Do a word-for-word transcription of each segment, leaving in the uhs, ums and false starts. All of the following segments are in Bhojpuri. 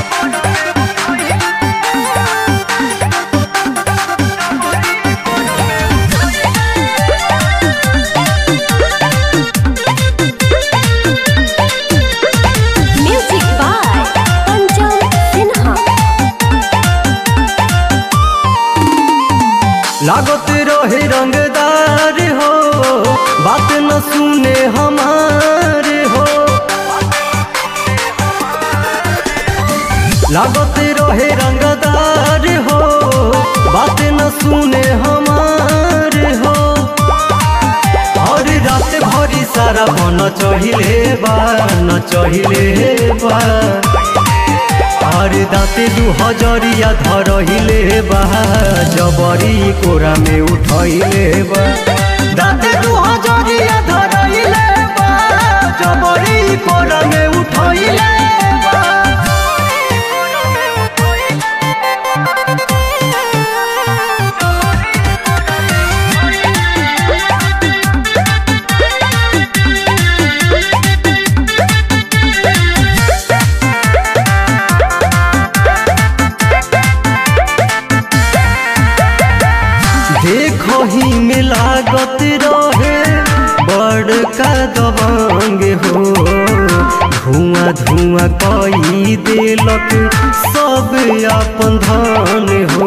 लागत रहे रंगदार हो, बात न सुने हमारे हो। लागत रहे रंगदार हो, बात न सुने हमारे हो। और रात भरी सारा बन चहिले बा न चहिले बा। और दाते दू हजरिया धरहिले बा, जबरी कोरा में उठले बा। दाते दू हजरिया धरहिले बा, जबरी कोरा में उठले बा। देखो ही में लागत रहे बड़का दबंग हो, धुआं धुआं कई देलक सब अपन धन हो।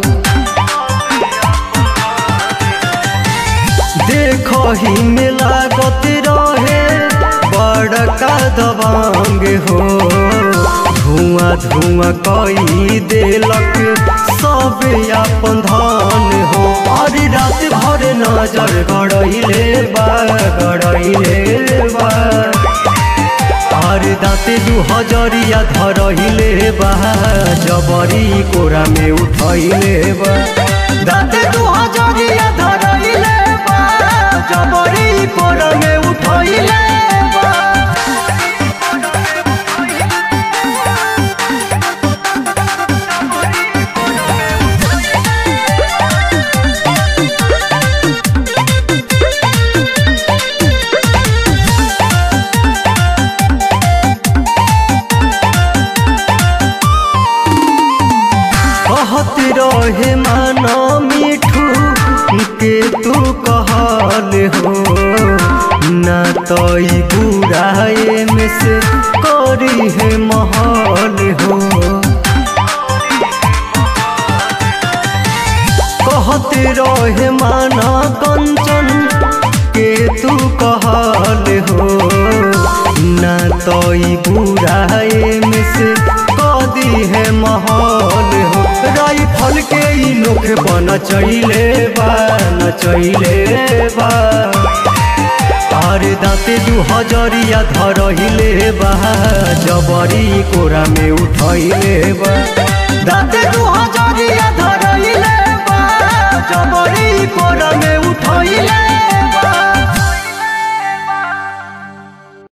देखो ही में लागत रहे बड़का दबंग हो, धुआं धुआं कई देलक सब अपन धन हो। और रात भर नजर गड़ले बा गड़ले बा। और दाते दू हजरिया धरहिले बा, जबरी कोरा में उठले बा। दाते दू हजरिया धरहिले बा, जबरी कोरा में उठले बा। कहत रहे माना मिठू के तू कहल हो, ना तई बुराए में से करी है महल हो। कहत रहे माना कंचन के तू कहल हो, ना तई बुराए में से कदी है महल हो। राइफल के ई नोख बन चले बा न चले बा। और दाते दू हजरिया धरहिले बा, जबरी कोरा में उठले बा। दाते दू हजरिया